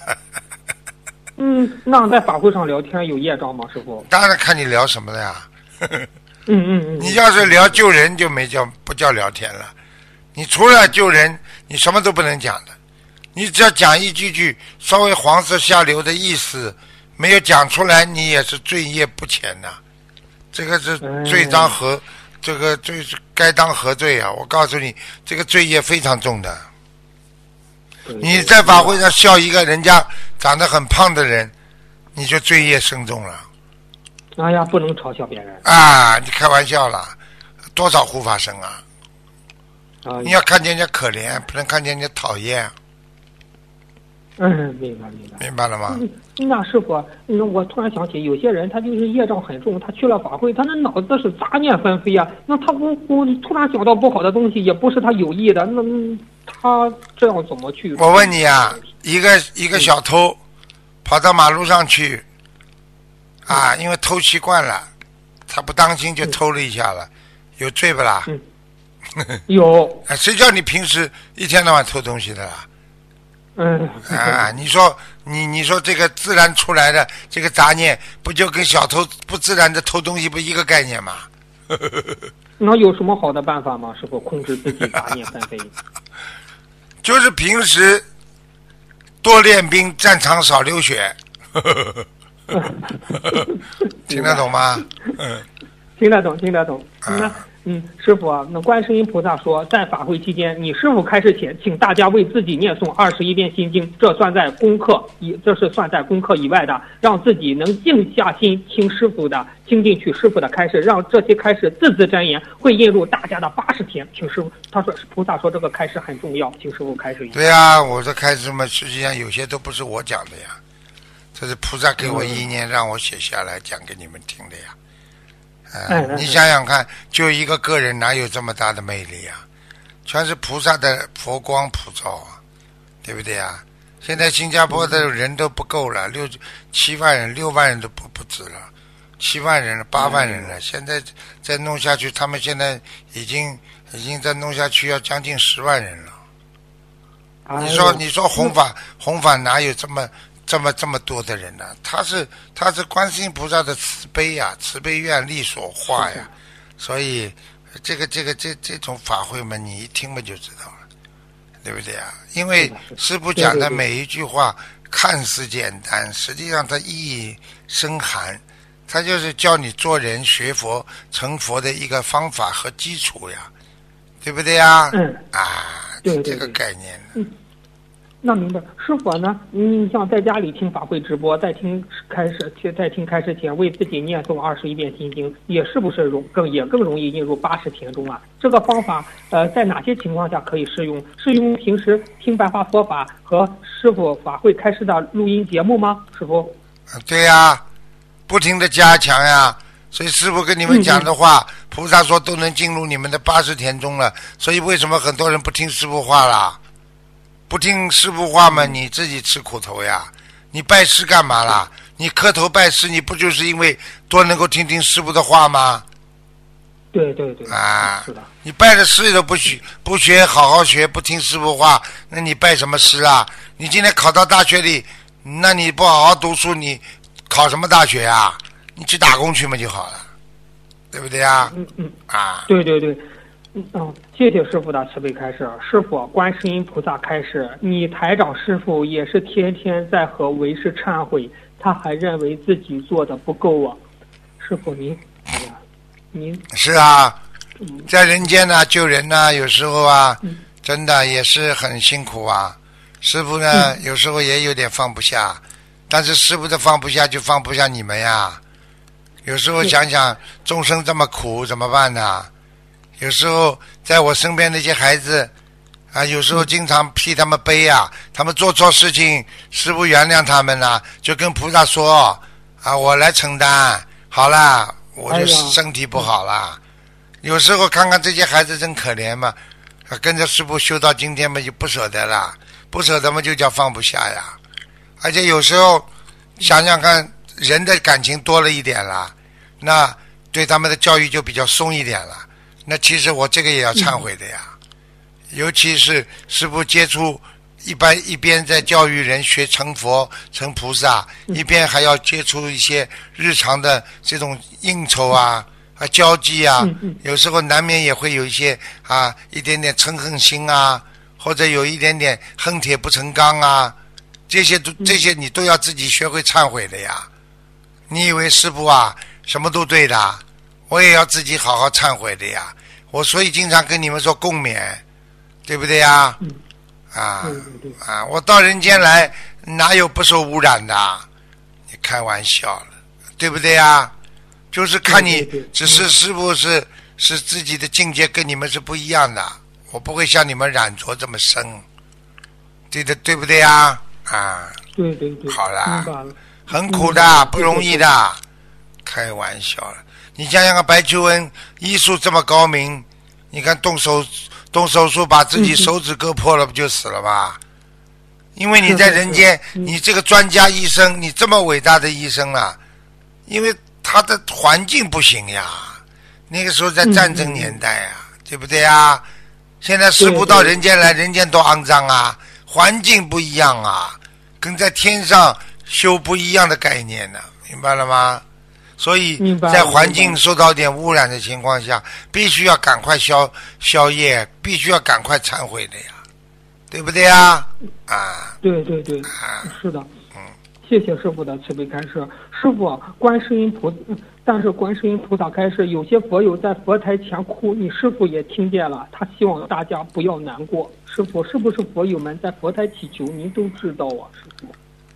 D: 那在法会上聊天有业障吗，师父？
B: 当然看你聊什么了呀。你要是聊救人就不叫聊天了，你除了救人你什么都不能讲的，你只要讲一句稍微黄色下流的意思没有讲出来，你也是罪业不浅的，这个是罪当何这个罪该当何罪啊？我告诉你，这个罪业非常重的。你在法会上笑一个人家长得很胖的人，你就罪业深重了。
D: 哎呀，不能嘲笑别人
B: 你开玩笑了，多少护法神啊！你要看见人家可怜，不能看见人家讨厌。明白了吗？
D: 那师傅，我突然想起，有些人他就是业障很重，他去了法会，他的脑子是杂念纷飞啊。那他不突然想到不好的东西，也不是他有意的，那他这样怎么去？
B: 我问你啊，一个小偷跑到马路上去因为偷习惯了，他不当心就偷了一下了，有罪不啦？
D: 有。
B: 谁叫你平时一天到晚偷东西的啦？你说这个自然出来的这个杂念，不就跟小偷不自然的偷东西不一个概念吗？
D: 那有什么好的办法吗？师父，控制自己杂念纷飞？
B: 就是平时多练兵，战场少流血。 听得懂吗？
D: 听得懂。师傅啊，那观世音菩萨说，在法会期间，你师傅开始前，请大家为自己念诵21遍心经，这是算在功课以外的，让自己能静下心听进去师傅的开示，让这些开示字字真言会印入大家的80天。请师傅，他说菩萨说这个开示很重要，请师傅开示一下。
B: 对呀，我的开示嘛，实际上有些都不是我讲的呀，这是菩萨给我意念，让我写下来讲给你们听的呀。你想想看，就一个人哪有这么大的魅力啊？全是菩萨的佛光普照啊，对不对啊？现在新加坡的人都不够了，7万人、6万人都不止了，7万人了、8万人了。现在再弄下去，他们现在已经再弄下去要将近10万人了。你说弘法哪有这么多的人呢？他是观世音菩萨的慈悲呀，慈悲愿力所化呀，所以这种法会嘛，你一听嘛就知道了，对不对啊？因为师父讲的每一句话看似简单，实际上它意义深含，它就是教你做人学佛成佛的一个方法和基础呀，对不对呀？这个概念。
D: 那明白，师傅呢？你像在家里听法会直播，在听开始前为自己念诵21遍心经，也是不是更容易进入80天中啊？这个方法在哪些情况下可以适用？适用平时听白话佛法和师傅法会开示的录音节目吗？师傅？
B: 对呀，不停的加强呀。所以师父跟你们讲的话，菩萨说都能进入你们的80天中了。所以为什么很多人不听师父话啦？不听师父话嘛，你自己吃苦头呀！你拜师干嘛啦？你磕头拜师，你不就是因为多能够听听师父的话吗？
D: 对，是的。
B: 你拜的师都不学，好好学，不听师父话，那你拜什么师啊？你今天考到大学里，那你不好好读书，你考什么大学啊？你去打工去嘛就好了，对不对啊？
D: 对。谢谢师父的慈悲开示。师父，观世音菩萨开示，你台长师父也是天天在和为师忏悔，他还认为自己做的不够啊。师父您
B: 是啊，在人间呢救人呢，有时候啊，真的也是很辛苦啊。师父呢，有时候也有点放不下，但是师父的放不下就放不下你们呀。有时候想想众生这么苦怎么办呢？有时候在我身边那些孩子啊，有时候经常替他们背啊，他们做错事情，师父原谅他们了，就跟菩萨说啊，我来承担，好了，我就身体不好了。有时候看看这些孩子真可怜嘛，跟着师父修到今天嘛，就不舍得了，不舍得嘛就叫放不下呀。而且有时候想想看，人的感情多了一点了，那对他们的教育就比较松一点了。那其实我这个也要忏悔的呀，尤其是师父接触一边在教育人学成佛成菩萨，一边还要接触一些日常的这种应酬啊交际啊，有时候难免也会有一些一点点嗔恨心啊，或者有一点点恨铁不成钢啊，这些你都要自己学会忏悔的呀。你以为师父什么都对的？我也要自己好好忏悔的呀，我所以经常跟你们说共勉，对不对呀？我到人间来哪有不受污染的？你开玩笑了，对不对呀？就是看你，只是师父是自己的境界跟你们是不一样的，我不会像你们染着这么深，对不对呀？
D: 对，
B: 好啦，很苦的，不容易的，开玩笑了。你想想看，白求恩医术这么高明，你看动手术把自己手指割破了，不就死了吗？因为你在人间，你这个专家医生，你这么伟大的医生啊，因为他的环境不行呀。那个时候在战争年代啊，对不对啊？现在师父到人间来，人间多肮脏啊，环境不一样啊，跟在天上修不一样的概念呢，明白了吗？所以在环境受到点污染的情况下，必须要赶快消业，必须要赶快忏悔的呀，对不对呀？
D: 对，是的。 谢谢师父的慈悲开示。师父，但是观世音菩萨开示，有些佛友在佛台前哭，你师父也听见了，他希望大家不要难过。师父，是不是佛友们在佛台祈求，您都知道啊？师父，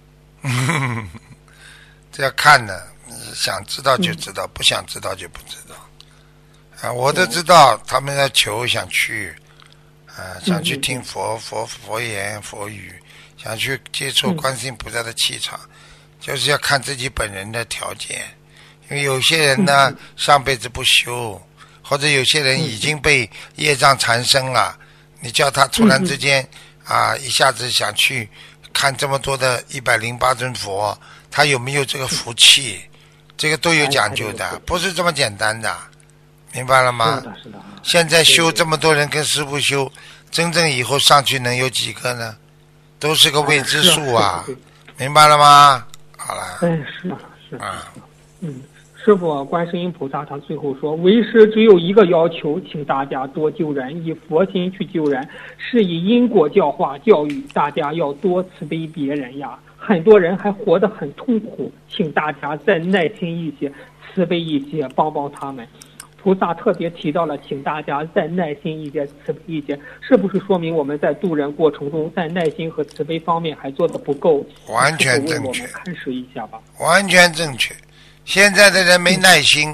B: 这要看的，想知道就知道，不想知道就不知道。我都知道他们在求，想去，想去听佛言佛语，想去接触观世音菩萨的气场，就是要看自己本人的条件。因为有些人呢，上辈子不修，或者有些人已经被业障缠身了，你叫他突然之间一下子想去看这么多的108尊佛，他有没有这个福气？这个都有讲究的，不是这么简单的，明白了吗？
D: 是的。
B: 现在修这么多人跟师父修，真正以后上去能有几个呢？都是个未知数啊，明白了吗？好了。
D: 是师父，观世音菩萨他最后说，为师只有一个要求，请大家多救人，以佛心去救人，是以因果教化教育大家要多慈悲别人呀。很多人还活得很痛苦，请大家再耐心一些，慈悲一些，帮帮他们。菩萨特别提到了，请大家再耐心一些，慈悲一些，是不是说明我们在度人过程中，在耐心和慈悲方面还做得不够？
B: 完全正确，
D: 开始一下吧。
B: 完全正确。现在的人没耐心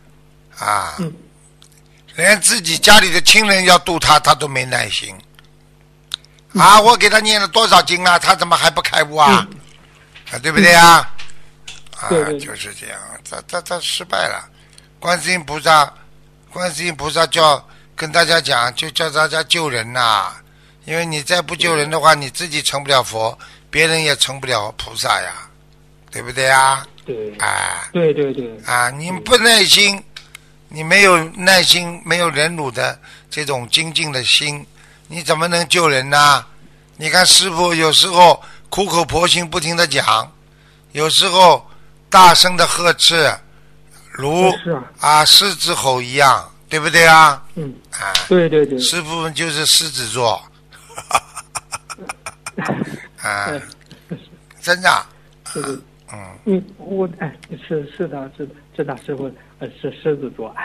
B: 连自己家里的亲人要度他都没耐心我给他念了多少经啊，他怎么还不开悟对不对对，就是这样，他失败了。观世音菩萨叫跟大家讲，就叫大家救人因为你再不救人的话，你自己成不了佛，别人也成不了菩萨呀，对不对
D: 对，
B: 对你不耐心，你没有耐心，没有忍辱的这种精进的心，你怎么能救人呢？你看师父有时候苦口婆心不停的讲，有时候大声的呵斥，如狮子吼一样，对不对
D: 对，
B: 师父们就是狮子座真的
D: 是的，师傅是狮子座。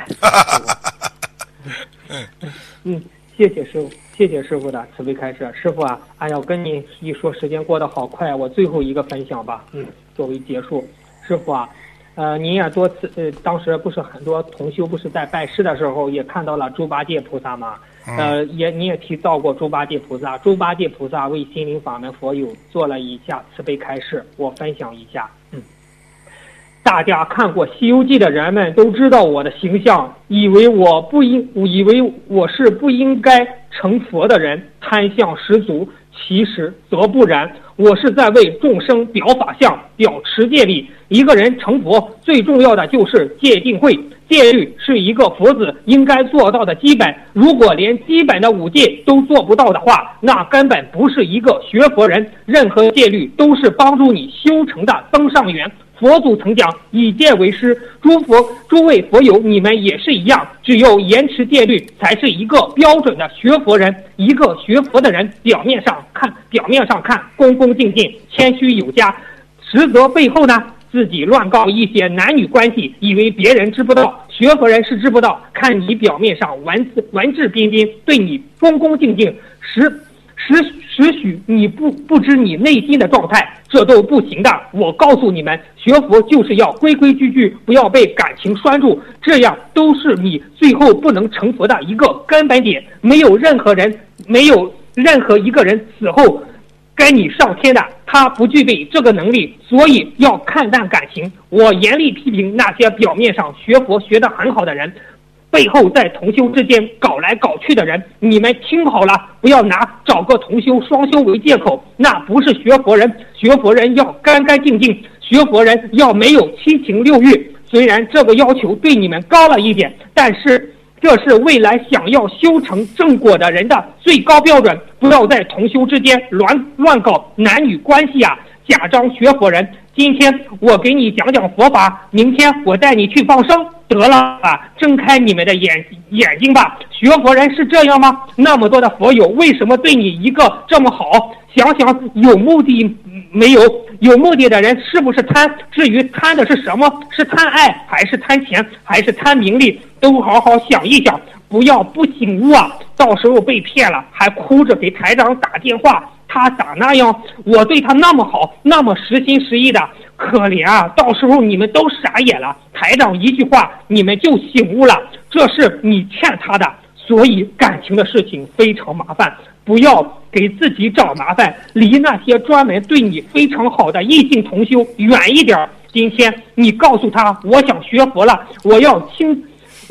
D: 谢谢师傅的慈悲开示。师傅跟你一说，时间过得好快，我最后一个分享吧，作为结束。师傅您也多次当时不是很多同修不是在拜师的时候也看到了猪八戒菩萨吗？你也提到过猪八戒菩萨。猪八戒菩萨为心灵法门佛友做了以下慈悲开示，我分享一下。大家看过《西游记》的人们都知道我的形象，以为我是不应该成佛的人，贪相十足。其实则不然，我是在为众生表法相，表持戒律。一个人成佛最重要的就是戒定慧，戒律是一个佛子应该做到的基本，如果连基本的5戒都做不到的话，那根本不是一个学佛人。任何戒律都是帮助你修成的增上缘。佛祖曾讲，以戒为师，诸位佛友，你们也是一样，只有严持戒律才是一个标准的学佛人。一个学佛的人，表面上看恭恭敬敬，谦虚有加，实则背后呢，自己乱告一些男女关系，以为别人知不道。学佛人是知不道，看你表面上文质彬彬，对你恭恭敬敬，实许你不知你内心的状态，这都不行的。我告诉你们，学佛就是要规规矩矩，不要被感情拴住，这样都是你最后不能成佛的一个根本点。没有任何一个人死后跟你上天的，他不具备这个能力，所以要看淡感情。我严厉批评那些表面上学佛学得很好的人，背后在同修之间搞来搞去的人。你们听好了，不要拿找个同修双修为借口，那不是学佛人。学佛人要干干净净，学佛人要没有七情六欲。虽然这个要求对你们高了一点，但是这是未来想要修成正果的人的最高标准。不要在同修之间乱搞男女关系假装学佛人。今天我给你讲讲佛法，明天我带你去放生，得了睁开你们的眼睛吧。学佛人是这样吗？那么多的佛友为什么对你一个这么好？想想有目的没有？ 有目的的人是不是贪？至于贪的是什么，是贪爱还是贪钱还是贪名利，都好好想一想，不要不醒悟啊！到时候被骗了还哭着给台长打电话，他咋那样？我对他那么好，那么实心实意的，可怜啊！到时候你们都傻眼了，台长一句话你们就醒悟了，这是你欠他的。所以感情的事情非常麻烦，不要给自己找麻烦，离那些专门对你非常好的异性同修远一点。今天你告诉他，我想学佛了，我要清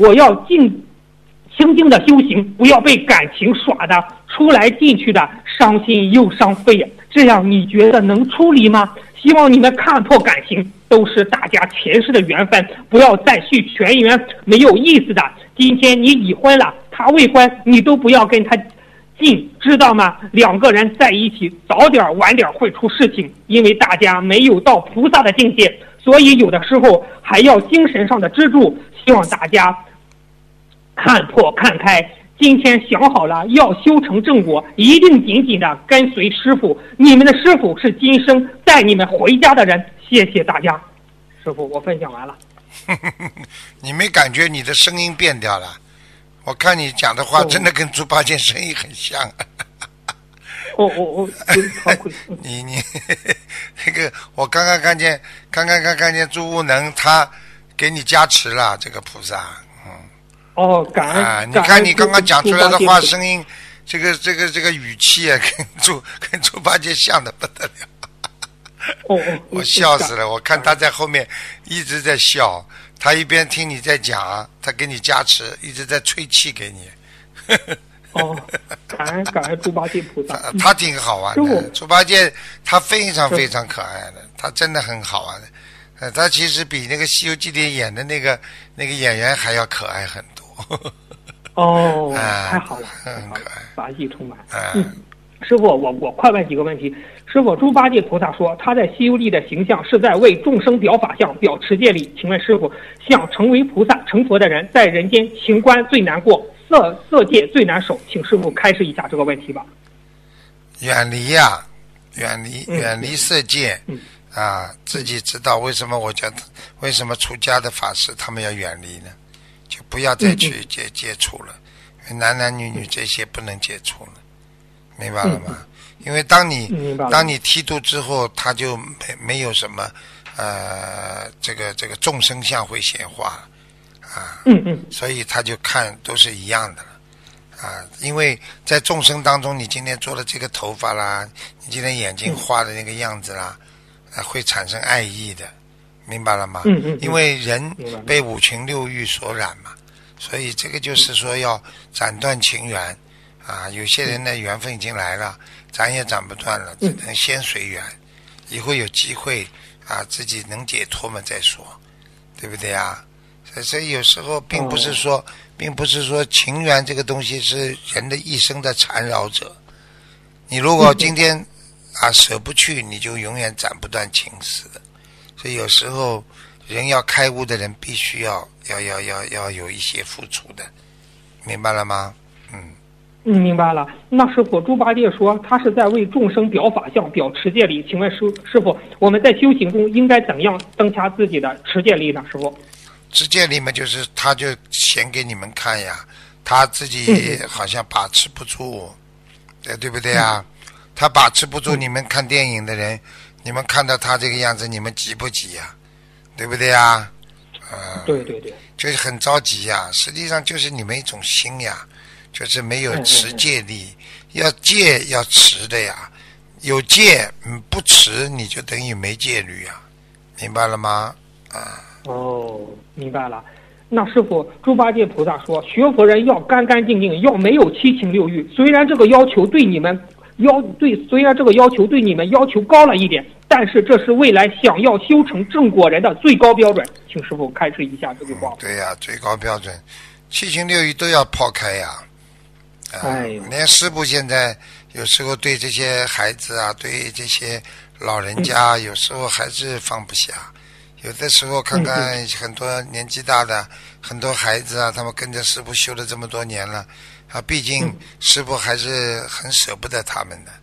D: 静的修行，不要被感情耍的出来进去的伤心又伤肺，这样你觉得能处理吗？希望你们看破感情都是大家前世的缘分，不要再续前缘，没有意思的。今天你已婚了，他未婚，你都不要跟他近，知道吗？两个人在一起早点晚点会出事情，因为大家没有到菩萨的境界，所以有的时候还要精神上的支柱。希望大家看破看开，今天想好了要修成正果，一定紧紧的跟随师父，你们的师父是今生带你们回家的人。谢谢大家。师父，我分享完了。
B: 你没感觉你的声音变掉了？我看你讲的话真的跟猪八戒声音很像。你那个我刚刚看见朱悟能他给你加持了，这个菩萨。
D: 感恩
B: 啊！你看你刚刚讲出来的话，声音这个语气啊，跟猪八戒像的不得了。我笑死了！我看他在后面一直在笑，他一边听你在讲，他给你加持，一直在吹气给你。
D: 感恩猪八戒菩萨。
B: 他挺好玩的，猪八戒他非常非常可爱的，他真的很好玩的。他其实比那个《西游记》里演的那个演员还要可爱很多。
D: 太好了，
B: 很可爱，
D: 法喜充满。师父，我快问几个问题。师父，猪八戒菩萨说他在西游记的形象是在为众生表法相、表持戒力，请问师父，想成为菩萨成佛的人，在人间情关最难过，色戒最难守，请师父开示一下这个问题吧。
B: 远离色戒。自己知道为什么为什么出家的法师他们要远离呢？就不要再去接触了，男女这些不能接触了，明白了吗？因为当你剃度之后，他就没有什么这个众生相会显化所以他就看都是一样的了因为在众生当中，你今天做的这个头发啦，你今天眼睛画的那个样子啦，会产生爱意的，明白了吗？因为人被五情六欲所染嘛，所以这个就是说要斩断情缘有些人的缘分已经来了，咱也斩不断了，只能先随缘，以后有机会自己能解脱嘛再说，对不对啊？所以有时候并不是说情缘这个东西是人的一生的缠绕者，你如果今天舍不去，你就永远斩不断情丝的。所以有时候人要开悟的人必须要有一些付出的，明白了吗？
D: 明白了。那师父，猪八戒说他是在为众生表法相、表持戒力，请问师父，我们在修行中应该怎样增加自己的持戒力呢？师父，
B: 持戒力嘛，就是他就显给你们看呀，他自己好像把持不住，对不对啊？他把持不住，你们看电影的人，你们看到他这个样子，你们急不急呀？对不对呀？
D: 对，
B: 就是很着急呀。实际上就是你们一种心呀，就是没有持戒力，要戒要持的呀。有戒不持，你就等于没戒律呀，明白了吗？
D: 明白了。那师父，猪八戒菩萨说学佛人要干干净净，要没有七情六欲，虽然这个要求对你们要求高了一点，但是这是未来想要修成正果人的最高标准，请师父开示一下这句话。
B: 对呀，最高标准，七情六欲都要抛开呀。连师父现在有时候对这些孩子对这些老人家有时候还是放不下。有的时候看看很多年纪大的很多孩子他们跟着师父修了这么多年了毕竟师父还是很舍不得他们的，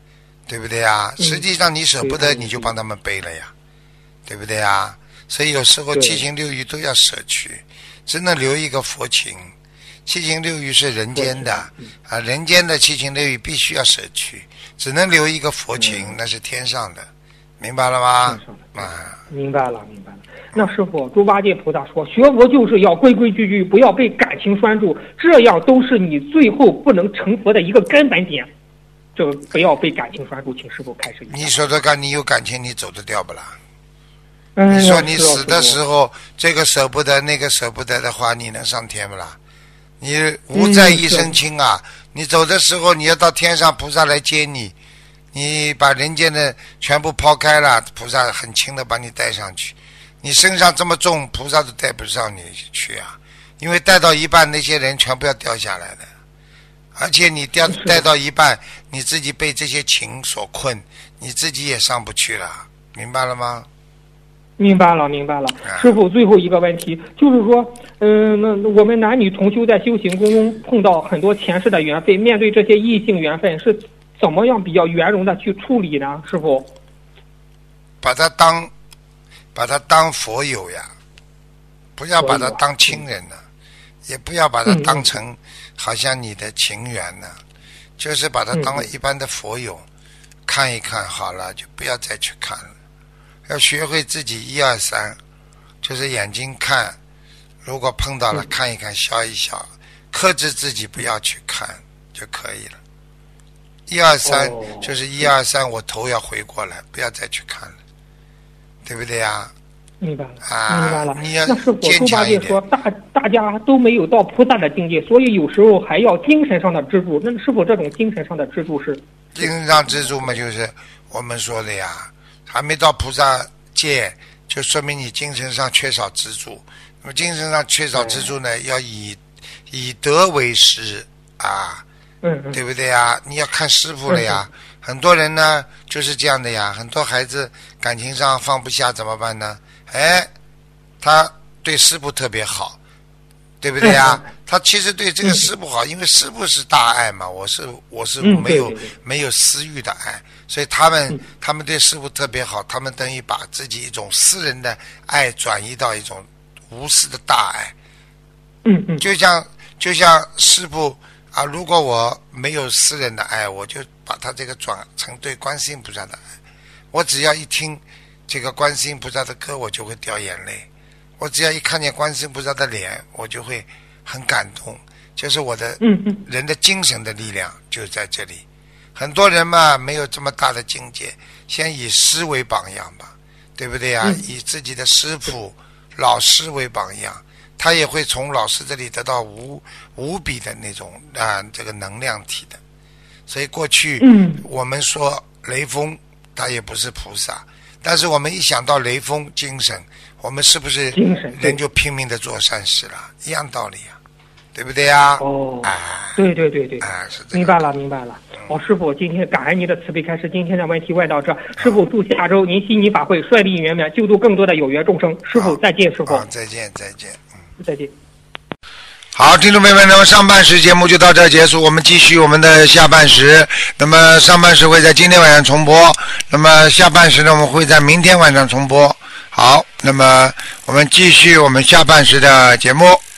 B: 对不对呀？实际上你舍不得，你就帮他们背了呀，对不对呀？所以有时候七情六欲都要舍去，只能留一个佛情。七情六欲是人间的啊，人间的七情六欲必须要舍去，只能留一个佛情，那是天上的，明白了吗？
D: 明白了。那师父，猪八戒菩萨说，学佛就是要规规矩矩，不要被感情拴住，这样都是你最后不能成佛的一个根本点。这个不要被感情拴住，请师父开始。
B: 你说说看，你有感情，你走得掉不啦？你说你死的时候，这个舍不得，那个舍不得的话，你能上天不啦？你无债一身轻啊！你走的时候，你要到天上，菩萨来接你，你把人间的全部抛开了，菩萨很轻的把你带上去。你身上这么重，菩萨都带不上你去啊！因为带到一半，那些人全部要掉下来的。而且你带到一半，你自己被这些情所困，你自己也上不去了，明白了吗？
D: 明白了。师父，最后一个问题就是说，那我们男女同修在修行中碰到很多前世的缘分，面对这些异性缘分，是怎么样比较圆融的去处理呢？师父，
B: 把他当佛友呀，不要把他当亲人呢，也不要把他当成好像你的情缘呢，就是把他当一般的佛友，看一看好了，就不要再去看了。要学会自己1、2、3，就是眼睛看，如果碰到了看一看，笑一笑，克制自己不要去看就可以了。1、2、3就是1、2、3，我头要回过来，不要再去看了，对不对呀？
D: 明白了。
B: 你要
D: 那师父，
B: 坚强一点。
D: 说大家都没有到菩萨的境界，所以有时候还要精神上的支柱。那师父，这种精神上的支柱是？
B: 精神上支柱嘛，就是我们说的呀。还没到菩萨界，就说明你精神上缺少支柱。那么精神上缺少支柱呢，要以德为师啊，对不对呀？你要看师父了呀。很多人呢就是这样的呀，很多孩子感情上放不下怎么办呢？他对师父特别好，对不对呀？他其实对这个师父好，因为师父是大爱嘛，我是没有私欲的爱。所以他们对师父特别好，他们等于把自己一种私人的爱转移到一种无私的大爱。就像师父啊，如果我没有私人的爱，我就把他这个转成对观世音菩萨的爱。我只要一听这个观世音菩萨的歌，我就会掉眼泪；我只要一看见观世音菩萨的脸，我就会很感动。就是我的人的精神的力量就在这里。很多人嘛，没有这么大的境界，先以师为榜样吧，对不对呀？以自己的师父、老师为榜样，他也会从老师这里得到无比的那种这个能量体的。所以过去我们说雷锋他也不是菩萨，但是我们一想到雷锋精神，我们是不是人就拼命的做善事了？一样道理啊，对不对呀？
D: 对，明白了。师父，今天感恩您的慈悲开示，今天的问题问到这。师父，祝下周您悉尼法会顺利圆满，救度更多的有缘众生。师父再见，师父。
B: 再见。
D: 再见。
B: 好，听众朋友们，那么上半时节目就到这儿结束，我们继续我们的下半时。那么上半时会在今天晚上重播，那么下半时呢，我们会在明天晚上重播。好，那么我们继续我们下半时的节目。